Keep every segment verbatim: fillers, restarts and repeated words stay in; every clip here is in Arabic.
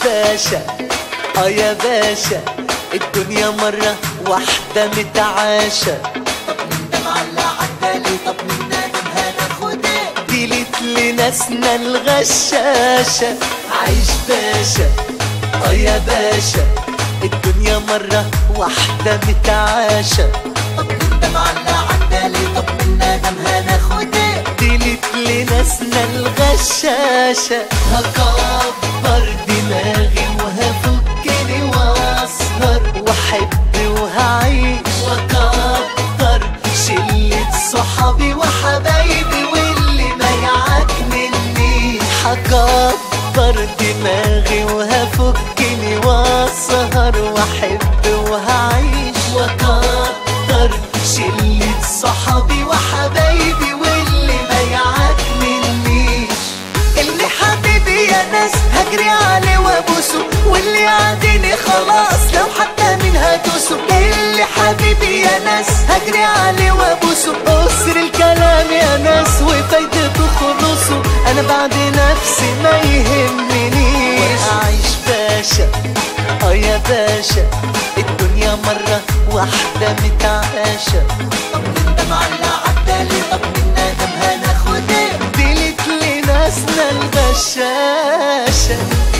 باشا، اه يا باشا، الدنيا مرة واحدة متعاشة. طب مين ده معلق عالتالي؟ طب مين نادم هناخد ايه؟ ديلت لناسنا الغشاشة. عيش باشا، اه يا باشا، الدنيا مرة واحدة متعاشة. طب مين ده معلق عالتالي؟ طب مين نادم هناخد ايه؟ ديلت لناسنا الغشاشة. هكبر دماغي وهفكني واسهر واحب وهعيش واكتر شلة صحابي وحبايبي واللي ما يعجبني. هكبر دماغي وهفكني واسهر واحب وهعيش واكتر شلة صحابي وحبايبي واللي ما يعجبنيش. اللي حبيبي يا ناس هجري عليه وابوسه، واللي عاديني خلاص لو حتى مين هدوسه. اللي حبيبي يا ناس هجري عليه وابوسه، قصر الكلام يا ناس وفايدته خلصه. انا بعد نفسي ما يهمنيش. اعيش باشا، اه يا باشا، الدنيا مرة واحدة متعاشة. طب مين ده معلق عالتالي؟ طب مين نادم هناخد ايه؟ ديلت لناسنا الغشاشة.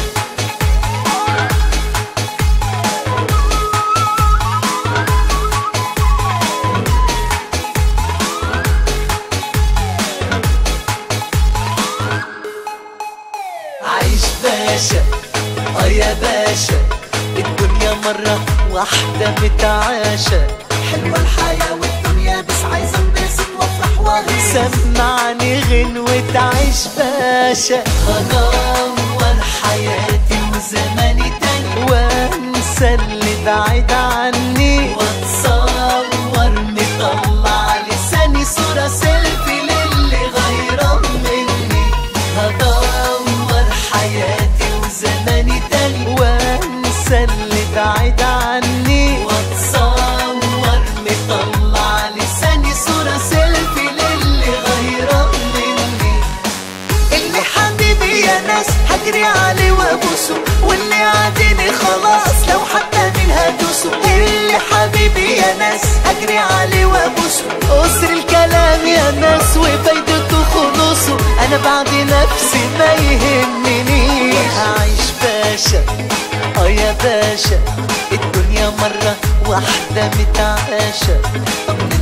عيش باشا، اه يا باشا، الدنيا مرة واحدة متعاشة. حلوة الحياة والدنيا بس عايزة انبسط وافرح واغيظ. سمعني غنوة عيش باشا. هدور حياتي وزماني تاني وانسى اللي بعيد عني، واتصور مطلع لساني صورة سيلفي للي غيران مني. هدور حياتي وزماني تاني وانسى اللي بعيد عني، واتصور مطلع لساني صورة سيلفي للي غيران مني. اللي حبيبي يا ناس هجري عليه وابوسه، واللي عاديني خلاص لو حتى مين هدوسه. اللي حبيبي يا ناس هجري عليه وابوسه، قصر الكلام يا ناس وفايدته خلصه. انا بعد نفسي ما يهمنيش. هعيش باشا، اه يا باشا، الدنيا مرة واحدة متعاشة. طب مين